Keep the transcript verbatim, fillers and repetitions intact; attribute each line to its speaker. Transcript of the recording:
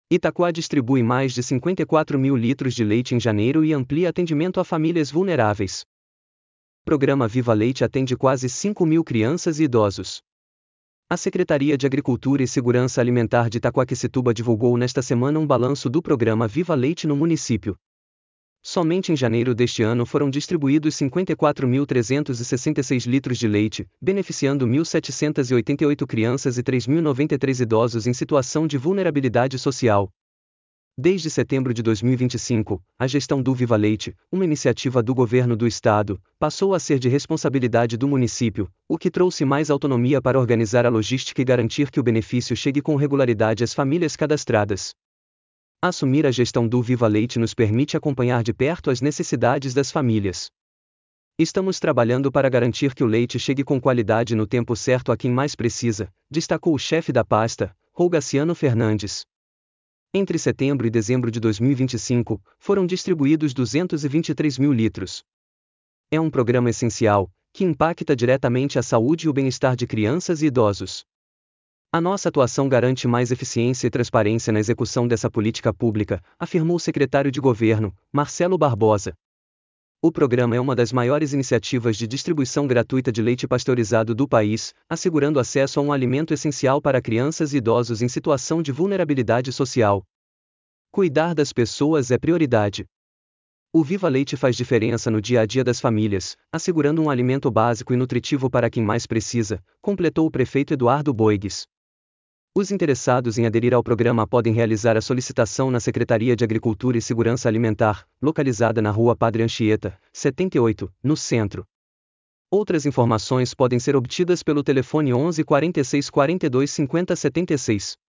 Speaker 1: Itaquá distribui mais de cinquenta e quatro mil litros de leite em janeiro e amplia atendimento a famílias vulneráveis. Programa Viva Leite atende quase cinco mil crianças e idosos. A Secretaria de Agricultura e Segurança Alimentar de Itaquaquecetuba divulgou nesta semana um balanço do programa Viva Leite no município. Somente em janeiro deste ano foram distribuídos cinquenta e quatro mil trezentos e sessenta e seis litros de leite, beneficiando mil setecentas e oitenta e oito crianças e três mil e noventa e três idosos em situação de vulnerabilidade social. Desde setembro de dois mil e vinte e cinco, a gestão do Viva Leite, uma iniciativa do governo do estado, passou a ser de responsabilidade do município, o que trouxe mais autonomia para organizar a logística e garantir que o benefício chegue com regularidade às famílias cadastradas. Assumir a gestão do Viva Leite nos permite acompanhar de perto as necessidades das famílias. Estamos trabalhando para garantir que o leite chegue com qualidade no tempo certo a quem mais precisa, destacou o chefe da pasta, Rogaciano Fernandes. Entre setembro e dezembro de dois mil e vinte e cinco, foram distribuídos duzentos e vinte e três mil litros. É um programa essencial, que impacta diretamente a saúde e o bem-estar de crianças e idosos. A nossa atuação garante mais eficiência e transparência na execução dessa política pública, afirmou o secretário de Governo, Marcelo Barbosa. O programa é uma das maiores iniciativas de distribuição gratuita de leite pasteurizado do país, assegurando acesso a um alimento essencial para crianças e idosos em situação de vulnerabilidade social. Cuidar das pessoas é prioridade. O Viva Leite faz diferença no dia a dia das famílias, assegurando um alimento básico e nutritivo para quem mais precisa, completou o prefeito Eduardo Boigues. Os interessados em aderir ao programa podem realizar a solicitação na Secretaria de Agricultura e Segurança Alimentar, localizada na Rua Padre Anchieta, setenta e oito, no centro. Outras informações podem ser obtidas pelo telefone onze, quarenta e seis, quarenta e dois, cinquenta, setenta e seis.